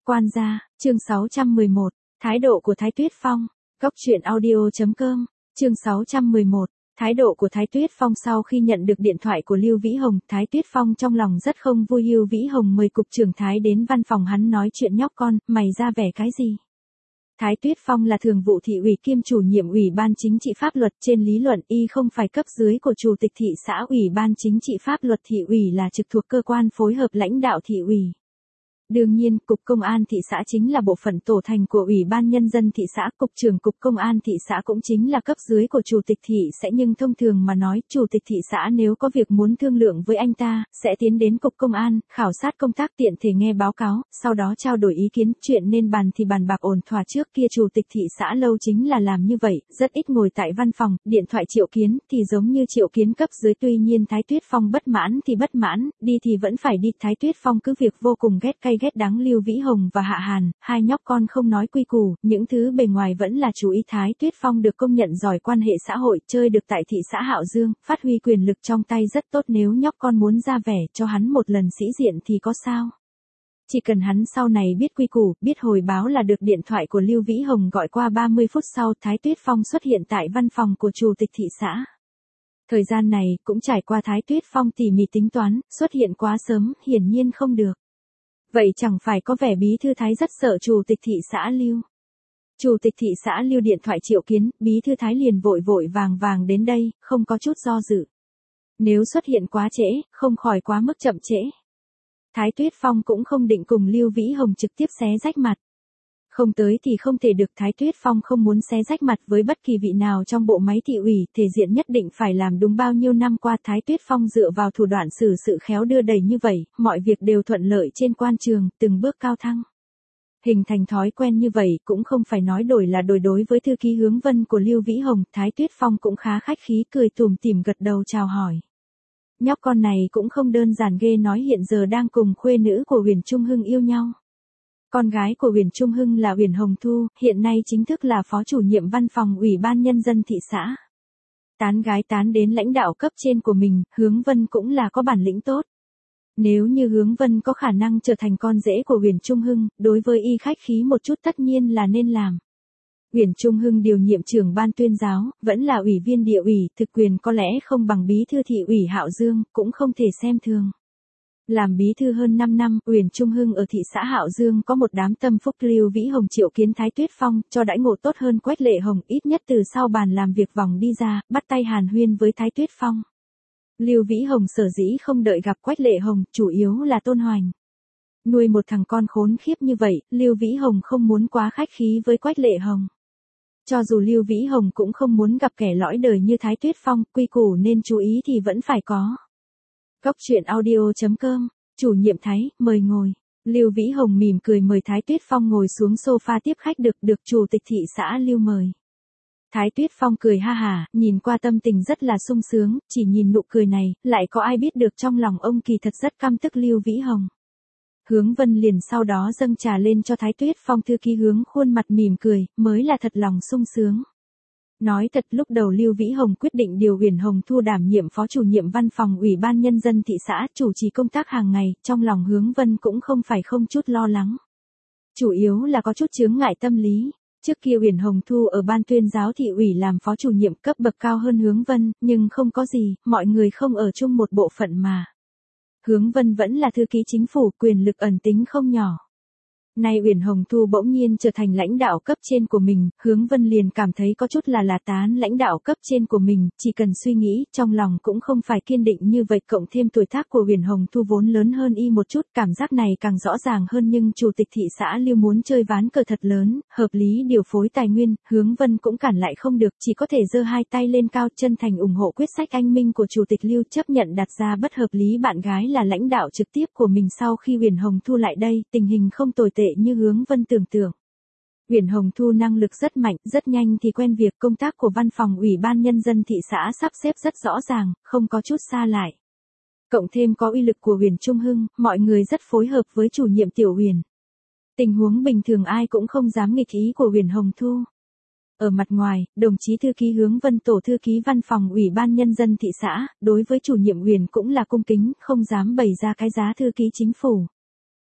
Quan gia, chương 611, thái độ của Thái Tuyết Phong. Góc truyện audio.com, chương 611, thái độ của Thái Tuyết Phong. Sau khi nhận được điện thoại của Lưu Vĩ Hồng, Thái Tuyết Phong trong lòng rất không vui. Lưu Vĩ Hồng mời cục trưởng Thái đến văn phòng hắn nói chuyện. Nhóc con, mày ra vẻ cái gì? Thái Tuyết Phong là thường vụ thị ủy kiêm chủ nhiệm ủy ban chính trị pháp luật. Trên lý luận y không phải cấp dưới của chủ tịch thị xã. Ủy ban chính trị pháp luật thị ủy là trực thuộc cơ quan phối hợp lãnh đạo thị ủy. Đương nhiên, Cục Công an thị xã chính là bộ phận tổ thành của Ủy ban Nhân dân thị xã. Cục trưởng Cục Công an thị xã cũng chính là cấp dưới của Chủ tịch thị xã. Nhưng thông thường mà nói, Chủ tịch thị xã nếu có việc muốn thương lượng với anh ta, sẽ tiến đến Cục Công an, khảo sát công tác tiện thể nghe báo cáo, sau đó trao đổi ý kiến. Chuyện nên bàn thì bàn bạc ổn thỏa. Trước kia Chủ tịch thị xã lâu chính là làm như vậy, rất ít ngồi tại văn phòng, điện thoại triệu kiến thì giống như triệu kiến cấp dưới. Tuy nhiên Thái Tuyết Phong bất mãn thì bất mãn, đi thì vẫn phải đi. Thái Tuyết Phong cứ việc vô cùng ghét cay ghét đắng Lưu Vĩ Hồng và Hạ Hàn, hai nhóc con không nói quy củ, những thứ bề ngoài vẫn là chú ý. Thái Tuyết Phong được công nhận giỏi quan hệ xã hội, chơi được tại thị xã Hạo Dương, phát huy quyền lực trong tay rất tốt. Nếu nhóc con muốn ra vẻ cho hắn một lần sĩ diện thì có sao? Chỉ cần hắn sau này biết quy củ, biết hồi báo là được. Điện thoại của Lưu Vĩ Hồng gọi qua. 30 phút sau, Thái Tuyết Phong xuất hiện tại văn phòng của chủ tịch thị xã. Thời gian này cũng trải qua. Thái Tuyết Phong tỉ mỉ tính toán, xuất hiện quá sớm, hiển nhiên không được. Vậy chẳng phải có vẻ bí thư Thái rất sợ chủ tịch thị xã Lưu. Chủ tịch thị xã Lưu điện thoại triệu kiến, bí thư Thái liền vội vội vàng vàng đến đây, không có chút do dự. Nếu xuất hiện quá trễ, không khỏi quá mức chậm trễ. Thái Tuyết Phong cũng không định cùng Lưu Vĩ Hồng trực tiếp xé rách mặt. Không tới thì không thể được. Thái Tuyết Phong không muốn xé rách mặt với bất kỳ vị nào trong bộ máy thị ủy. Thể diện nhất định phải làm đúng. Bao nhiêu năm qua Thái Tuyết Phong dựa vào thủ đoạn xử sự khéo đưa đẩy như vậy, mọi việc đều thuận lợi trên quan trường, từng bước cao thăng. Hình thành thói quen như vậy cũng không phải nói đổi là đổi. Đối với thư ký Hướng Vân của Lưu Vĩ Hồng, Thái Tuyết Phong cũng khá khách khí, cười tủm tỉm gật đầu chào hỏi. Nhóc con này cũng không đơn giản ghê, nói hiện giờ đang cùng khuê nữ của Huyền Trung Hưng yêu nhau. Con gái của Huyền Trung Hưng là Huyền Hồng Thu, hiện nay chính thức là phó chủ nhiệm văn phòng Ủy ban Nhân dân thị xã. Tán gái tán đến lãnh đạo cấp trên của mình, Hướng Vân cũng là có bản lĩnh tốt. Nếu như Hướng Vân có khả năng trở thành con rể của Huyền Trung Hưng, đối với y khách khí một chút tất nhiên là nên làm. Huyền Trung Hưng điều nhiệm trưởng ban tuyên giáo, vẫn là ủy viên địa ủy, thực quyền có lẽ không bằng bí thư thị ủy Hạo Dương, cũng không thể xem thường. Làm bí thư hơn 5 năm, Huyền Trung Hưng ở thị xã Hạo Dương có một đám tâm phúc. Lưu Vĩ Hồng triệu kiến Thái Tuyết Phong, cho đãi ngộ tốt hơn Quách Lệ Hồng, ít nhất từ sau bàn làm việc vòng đi ra, bắt tay hàn huyên với Thái Tuyết Phong. Lưu Vĩ Hồng sở dĩ không đợi gặp Quách Lệ Hồng, chủ yếu là Tôn Hoành. Nuôi một thằng con khốn khiếp như vậy, Lưu Vĩ Hồng không muốn quá khách khí với Quách Lệ Hồng. Cho dù Lưu Vĩ Hồng cũng không muốn gặp kẻ lõi đời như Thái Tuyết Phong, quy củ nên chú ý thì vẫn phải có. Góc truyện audio.com, chủ nhiệm Thái, mời ngồi. Lưu Vĩ Hồng mỉm cười mời Thái Tuyết Phong ngồi xuống sofa tiếp khách. Được chủ tịch thị xã Lưu mời. Thái Tuyết Phong cười ha hả, nhìn qua tâm tình rất là sung sướng, chỉ nhìn nụ cười này, lại có ai biết được trong lòng ông kỳ thật rất căm tức Lưu Vĩ Hồng. Hướng Vân liền sau đó dâng trà lên cho Thái Tuyết Phong. Thư ký Hướng khuôn mặt mỉm cười, mới là thật lòng sung sướng. Nói thật, lúc đầu Lưu Vĩ Hồng quyết định điều Huyền Hồng Thu đảm nhiệm phó chủ nhiệm văn phòng Ủy ban Nhân dân thị xã, chủ trì công tác hàng ngày, trong lòng Hướng Vân cũng không phải không chút lo lắng. Chủ yếu là có chút chướng ngại tâm lý. Trước kia Huyền Hồng Thu ở ban tuyên giáo thị ủy làm phó chủ nhiệm cấp bậc cao hơn Hướng Vân, nhưng không có gì, mọi người không ở chung một bộ phận mà. Hướng Vân vẫn là thư ký chính phủ, quyền lực ẩn tính không nhỏ. Nay Huyền Hồng Thu bỗng nhiên trở thành lãnh đạo cấp trên của mình, Hướng Vân liền cảm thấy có chút là tán lãnh đạo cấp trên của mình, chỉ cần suy nghĩ, trong lòng cũng không phải kiên định như vậy. Cộng thêm tuổi tác của Huyền Hồng Thu vốn lớn hơn y một chút, cảm giác này càng rõ ràng hơn. Nhưng chủ tịch thị xã Lưu muốn chơi ván cờ thật lớn, hợp lý điều phối tài nguyên, Hướng Vân cũng cản lại không được, chỉ có thể giơ hai tay lên cao, chân thành ủng hộ quyết sách anh minh của chủ tịch Lưu, chấp nhận đặt ra bất hợp lý bạn gái là lãnh đạo trực tiếp của mình. Sau khi Huyền Hồng Thu lại đây, tình hình không tồi tệ như Hướng Vân tưởng tượng. Huyền Hồng Thu năng lực rất mạnh, rất nhanh thì quen việc. Công tác của văn phòng Ủy ban Nhân dân thị xã sắp xếp rất rõ ràng, không có chút xa lại. Cộng thêm có uy lực của Huyền Trung Hưng, mọi người rất phối hợp với chủ nhiệm Tiểu Huyền. Tình huống bình thường ai cũng không dám nghịch ý của Huyền Hồng Thu. Ở mặt ngoài, đồng chí thư ký Hướng Vân tổ thư ký văn phòng Ủy ban Nhân dân thị xã, đối với chủ nhiệm Huyền cũng là cung kính, không dám bày ra cái giá thư ký chính phủ.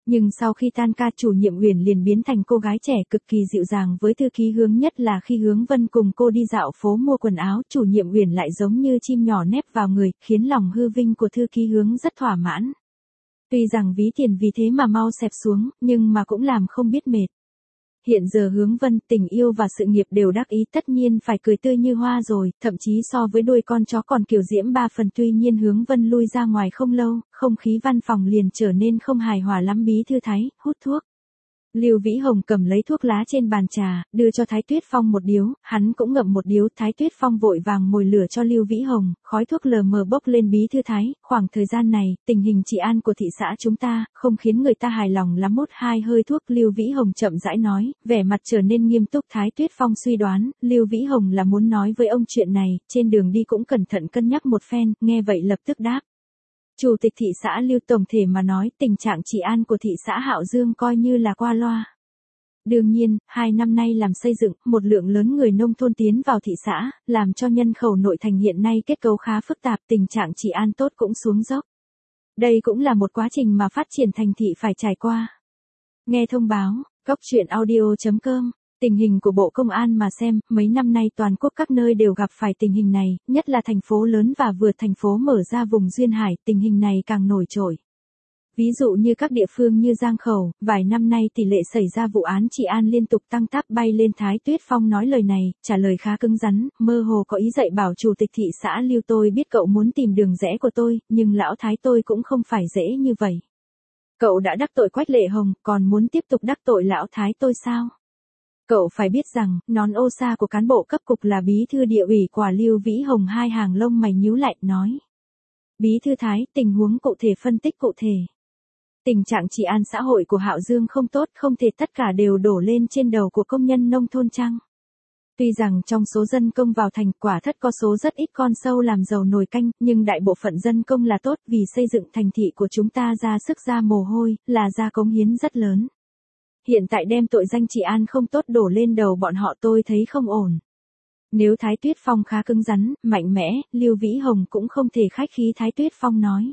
Nhưng sau khi tan ca chủ nhiệm Uyển liền biến thành cô gái trẻ cực kỳ dịu dàng với thư ký Hướng, nhất là khi Hướng Vân cùng cô đi dạo phố mua quần áo, chủ nhiệm Uyển lại giống như chim nhỏ nép vào người, khiến lòng hư vinh của thư ký Hướng rất thỏa mãn. Tuy rằng ví tiền vì thế mà mau xẹp xuống, nhưng mà cũng làm không biết mệt. Hiện giờ Hướng Vân, tình yêu và sự nghiệp đều đắc ý, tất nhiên phải cười tươi như hoa rồi, thậm chí so với đôi con chó còn kiều diễm ba phần. Tuy nhiên Hướng Vân lui ra ngoài không lâu, không khí văn phòng liền trở nên không hài hòa lắm. Bí thư Thái, hút thuốc. Lưu Vĩ Hồng cầm lấy thuốc lá trên bàn trà, đưa cho Thái Tuyết Phong một điếu, hắn cũng ngậm một điếu. Thái Tuyết Phong vội vàng mồi lửa cho Lưu Vĩ Hồng, khói thuốc lờ mờ bốc lên. Bí thư Thái, khoảng thời gian này, tình hình trị an của thị xã chúng ta, không khiến người ta hài lòng lắm. Một hai hơi thuốc, Lưu Vĩ Hồng chậm rãi nói, vẻ mặt trở nên nghiêm túc. Thái Tuyết Phong suy đoán, Lưu Vĩ Hồng là muốn nói với ông chuyện này, trên đường đi cũng cẩn thận cân nhắc một phen, nghe vậy lập tức đáp. Chủ tịch thị xã Lưu, tổng thể mà nói, tình trạng trị an của thị xã Hạo Dương coi như là qua loa. Đương nhiên, 2 năm nay làm xây dựng, một lượng lớn người nông thôn tiến vào thị xã, làm cho nhân khẩu nội thành hiện nay kết cấu khá phức tạp, tình trạng trị an tốt cũng xuống dốc. Đây cũng là một quá trình mà phát triển thành thị phải trải qua. Nghe thông báo, goctruyện.audio.com. Tình hình của Bộ Công an mà xem, mấy năm nay toàn quốc các nơi đều gặp phải tình hình này, nhất là thành phố lớn và vừa thành phố mở ra vùng duyên hải, tình hình này càng nổi trội. Ví dụ như các địa phương như Giang Khẩu, vài năm nay tỷ lệ xảy ra vụ án trị an liên tục tăng táp bay lên. Thái Tuyết Phong nói lời này, trả lời khá cứng rắn, mơ hồ có ý dạy bảo chủ tịch thị xã Lưu, tôi biết cậu muốn tìm đường rẽ của tôi, nhưng lão Thái tôi cũng không phải dễ như vậy. Cậu đã đắc tội Quách Lệ Hồng, còn muốn tiếp tục đắc tội lão Thái tôi sao? Cậu phải biết rằng, nón ô sa của cán bộ cấp cục là bí thư địa ủy quả. Lưu Vĩ Hồng hai hàng lông mày nhíu lại, nói. Bí thư Thái, tình huống cụ thể, phân tích cụ thể. Tình trạng trị an xã hội của Hạo Dương không tốt, không thể tất cả đều đổ lên trên đầu của công nhân nông thôn chăng? Tuy rằng trong số dân công vào thành quả thất có số rất ít con sâu làm giàu nồi canh, nhưng đại bộ phận dân công là tốt, vì xây dựng thành thị của chúng ta ra sức ra mồ hôi, là ra cống hiến rất lớn. Hiện tại đem tội danh trị an không tốt đổ lên đầu bọn họ tôi thấy không ổn. Nếu Thái Tuyết Phong khá cứng rắn, mạnh mẽ, Lưu Vĩ Hồng cũng không thể khách khí. Thái Tuyết Phong nói.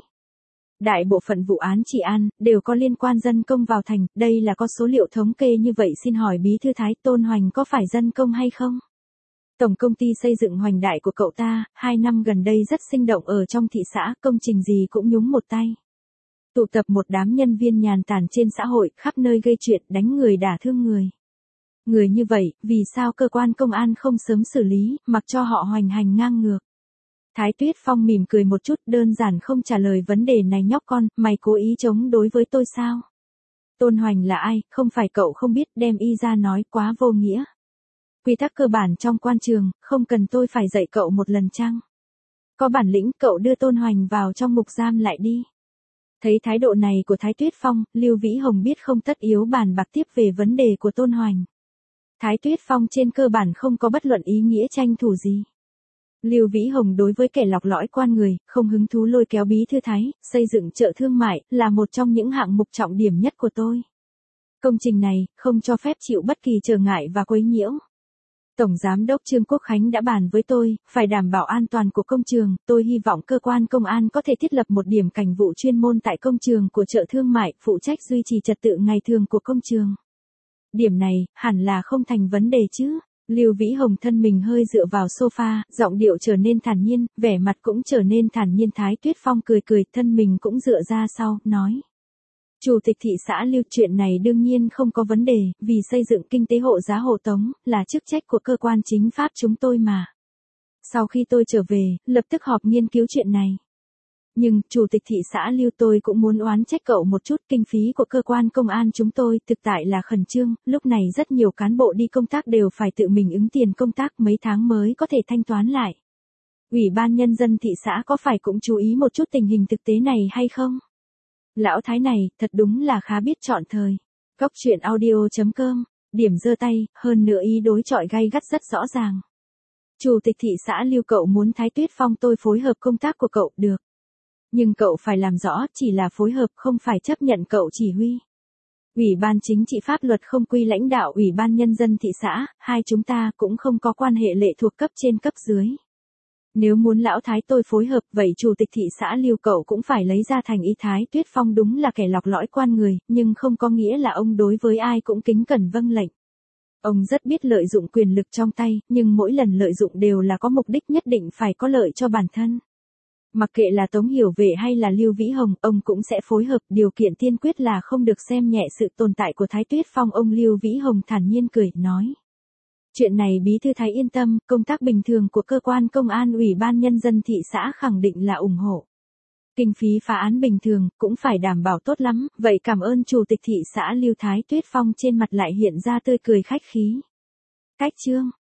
Đại bộ phận vụ án trị an, đều có liên quan dân công vào thành, đây là có số liệu thống kê như vậy. Xin hỏi bí thư Thái, Tôn Hoành có phải dân công hay không? Tổng công ty xây dựng Hoành Đại của cậu ta, 2 năm gần đây rất sinh động ở trong thị xã, công trình gì cũng nhúng một tay. Tụ tập một đám nhân viên nhàn tản trên xã hội, khắp nơi gây chuyện, đánh người đả thương người. Người như vậy, vì sao cơ quan công an không sớm xử lý, mặc cho họ hoành hành ngang ngược? Thái Tuyết Phong mỉm cười một chút, đơn giản không trả lời vấn đề này. Nhóc con, mày cố ý chống đối với tôi sao? Tôn Hoành là ai, không phải cậu không biết, đem y ra nói quá vô nghĩa. Quy tắc cơ bản trong quan trường, không cần tôi phải dạy cậu một lần chăng? Có bản lĩnh cậu đưa Tôn Hoành vào trong ngục giam lại đi. Thấy thái độ này của Thái Tuyết Phong, Lưu Vĩ Hồng biết không tất yếu bàn bạc tiếp về vấn đề của Tôn Hoành. Thái Tuyết Phong trên cơ bản không có bất luận ý nghĩa tranh thủ gì. Lưu Vĩ Hồng đối với kẻ lọc lõi quan người, không hứng thú lôi kéo bí thư Thái, xây dựng chợ thương mại, là một trong những hạng mục trọng điểm nhất của tôi. Công trình này, không cho phép chịu bất kỳ trở ngại và quấy nhiễu. Tổng Giám đốc Trương Quốc Khánh đã bàn với tôi, phải đảm bảo an toàn của công trường, tôi hy vọng cơ quan công an có thể thiết lập một điểm cảnh vụ chuyên môn tại công trường của chợ thương mại, phụ trách duy trì trật tự ngày thường của công trường. Điểm này, hẳn là không thành vấn đề chứ. Lưu Vĩ Hồng thân mình hơi dựa vào sofa, giọng điệu trở nên thản nhiên, vẻ mặt cũng trở nên thản nhiên. Thái Tuyết Phong cười cười, thân mình cũng dựa ra sau, nói. Chủ tịch thị xã Lưu, chuyện này đương nhiên không có vấn đề, vì xây dựng kinh tế hộ giá hộ tống, là chức trách của cơ quan chính pháp chúng tôi mà. Sau khi tôi trở về, lập tức họp nghiên cứu chuyện này. Nhưng, chủ tịch thị xã Lưu, tôi cũng muốn oán trách cậu một chút, kinh phí của cơ quan công an chúng tôi thực tại là khẩn trương, lúc này rất nhiều cán bộ đi công tác đều phải tự mình ứng tiền công tác, mấy tháng mới có thể thanh toán lại. Ủy ban nhân dân thị xã có phải cũng chú ý một chút tình hình thực tế này hay không? Lão Thái này, thật đúng là khá biết chọn thời. Goctruyện.audio.com, điểm giơ tay, hơn nữa ý đối chọi gay gắt rất rõ ràng. Chủ tịch thị xã Lưu, cậu muốn Thái Tuyết Phong tôi phối hợp công tác của cậu, được. Nhưng cậu phải làm rõ, chỉ là phối hợp, không phải chấp nhận cậu chỉ huy. Ủy ban chính trị pháp luật không quy lãnh đạo Ủy ban nhân dân thị xã, hai chúng ta cũng không có quan hệ lệ thuộc cấp trên cấp dưới. Nếu muốn lão Thái tôi phối hợp vậy chủ tịch thị xã Lưu cậu cũng phải lấy ra thành ý. Thái Tuyết Phong đúng là kẻ lọc lõi quan người, nhưng không có nghĩa là ông đối với ai cũng kính cẩn vâng lệnh. Ông rất biết lợi dụng quyền lực trong tay, nhưng mỗi lần lợi dụng đều là có mục đích nhất định phải có lợi cho bản thân. Mặc kệ là Tống Hiểu Vệ hay là Lưu Vĩ Hồng, ông cũng sẽ phối hợp, điều kiện tiên quyết là không được xem nhẹ sự tồn tại của Thái Tuyết Phong. Ông Lưu Vĩ Hồng thản nhiên cười, nói. Chuyện này bí thư Thái yên tâm, công tác bình thường của cơ quan công an ủy ban nhân dân thị xã khẳng định là ủng hộ. Kinh phí phá án bình thường, cũng phải đảm bảo tốt lắm, vậy cảm ơn chủ tịch thị xã Lưu. Thái Tuyết Phong trên mặt lại hiện ra tươi cười khách khí. Cách chương